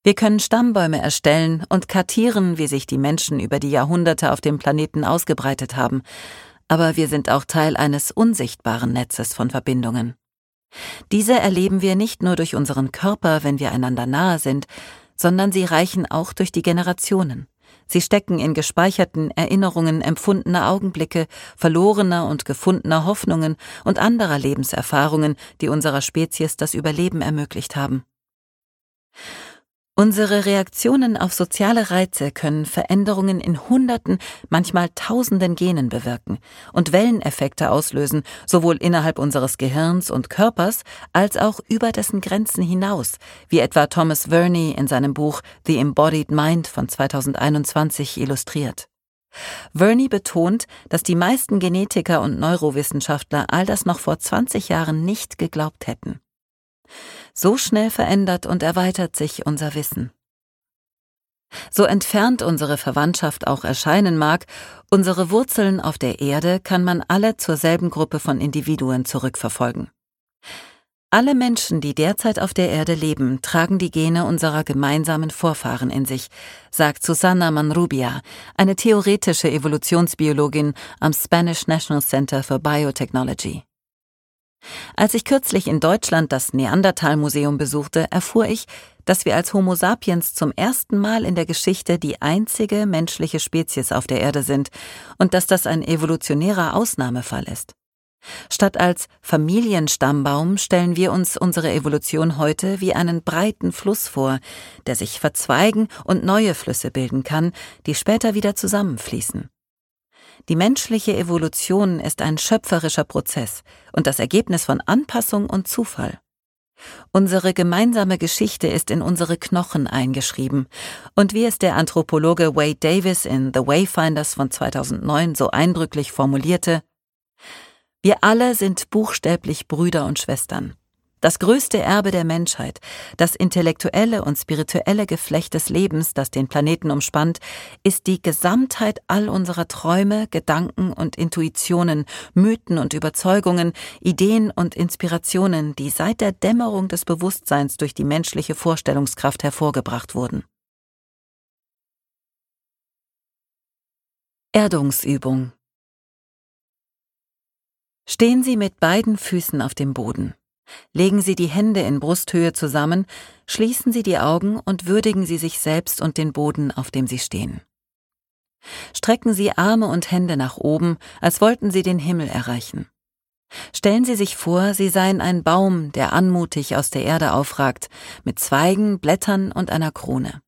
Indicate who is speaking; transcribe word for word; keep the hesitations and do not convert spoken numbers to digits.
Speaker 1: Wir können Stammbäume erstellen und kartieren, wie sich die Menschen über die Jahrhunderte auf dem Planeten ausgebreitet haben, aber wir sind auch Teil eines unsichtbaren Netzes von Verbindungen. Diese erleben wir nicht nur durch unseren Körper, wenn wir einander nahe sind, sondern sie reichen auch durch die Generationen. Sie stecken in gespeicherten Erinnerungen empfundener Augenblicke, verlorener und gefundener Hoffnungen und anderer Lebenserfahrungen, die unserer Spezies das Überleben ermöglicht haben. Unsere Reaktionen auf soziale Reize können Veränderungen in Hunderten, manchmal Tausenden Genen bewirken und Welleneffekte auslösen, sowohl innerhalb unseres Gehirns und Körpers als auch über dessen Grenzen hinaus, wie etwa Thomas Verney in seinem Buch The Embodied Mind von zweitausendeinundzwanzig illustriert. Verney betont, dass die meisten Genetiker und Neurowissenschaftler all das noch vor zwanzig Jahren nicht geglaubt hätten. So schnell verändert und erweitert sich unser Wissen. So entfernt unsere Verwandtschaft auch erscheinen mag, unsere Wurzeln auf der Erde kann man alle zur selben Gruppe von Individuen zurückverfolgen. Alle Menschen, die derzeit auf der Erde leben, tragen die Gene unserer gemeinsamen Vorfahren in sich, sagt Susana Manrubia, eine theoretische Evolutionsbiologin am Spanish National Center for Biotechnology. Als ich kürzlich in Deutschland das Neanderthal-Museum besuchte, erfuhr ich, dass wir als Homo sapiens zum ersten Mal in der Geschichte die einzige menschliche Spezies auf der Erde sind und dass das ein evolutionärer Ausnahmefall ist. Statt als Familienstammbaum stellen wir uns unsere Evolution heute wie einen breiten Fluss vor, der sich verzweigen und neue Flüsse bilden kann, die später wieder zusammenfließen. Die menschliche Evolution ist ein schöpferischer Prozess und das Ergebnis von Anpassung und Zufall. Unsere gemeinsame Geschichte ist in unsere Knochen eingeschrieben und wie es der Anthropologe Wade Davis in The Wayfinders von zweitausendneun so eindrücklich formulierte: Wir alle sind buchstäblich Brüder und Schwestern. Das größte Erbe der Menschheit, das intellektuelle und spirituelle Geflecht des Lebens, das den Planeten umspannt, ist die Gesamtheit all unserer Träume, Gedanken und Intuitionen, Mythen und Überzeugungen, Ideen und Inspirationen, die seit der Dämmerung des Bewusstseins durch die menschliche Vorstellungskraft hervorgebracht wurden. Erdungsübung. Stehen Sie mit beiden Füßen auf dem Boden. Legen Sie die Hände in Brusthöhe zusammen, schließen Sie die Augen und würdigen Sie sich selbst und den Boden, auf dem Sie stehen. Strecken Sie Arme und Hände nach oben, als wollten Sie den Himmel erreichen. Stellen Sie sich vor, Sie seien ein Baum, der anmutig aus der Erde aufragt, mit Zweigen, Blättern und einer Krone.